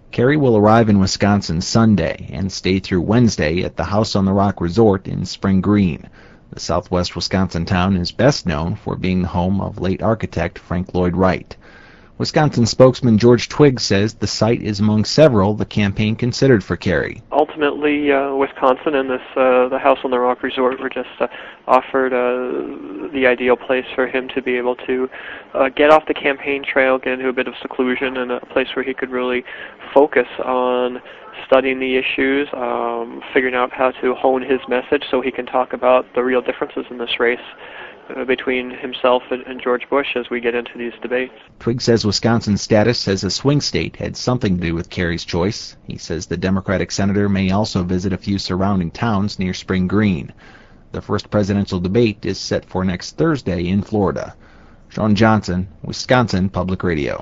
Kerry will arrive in Wisconsin Sunday and stay through Wednesday at the House on the Rock Resort in Spring Green. The southwest Wisconsin town is best known for being the home of late architect Frank Lloyd Wright. Wisconsin spokesman George Twigg says the site is among several the campaign considered for Kerry. Ultimately, Wisconsin and the House on the Rock Resort were just offered the ideal place for him to be able to get off the campaign trail, get into a bit of seclusion, and a place where he could really focus on studying the issues, figuring out how to hone his message so he can talk about the real differences in this race between himself and George Bush as we get into these debates. Twigg says Wisconsin's status as a swing state had something to do with Kerry's choice. He says the Democratic senator may also visit a few surrounding towns near Spring Green. The first presidential debate is set for next Thursday in Florida. Sean Johnson, Wisconsin Public Radio.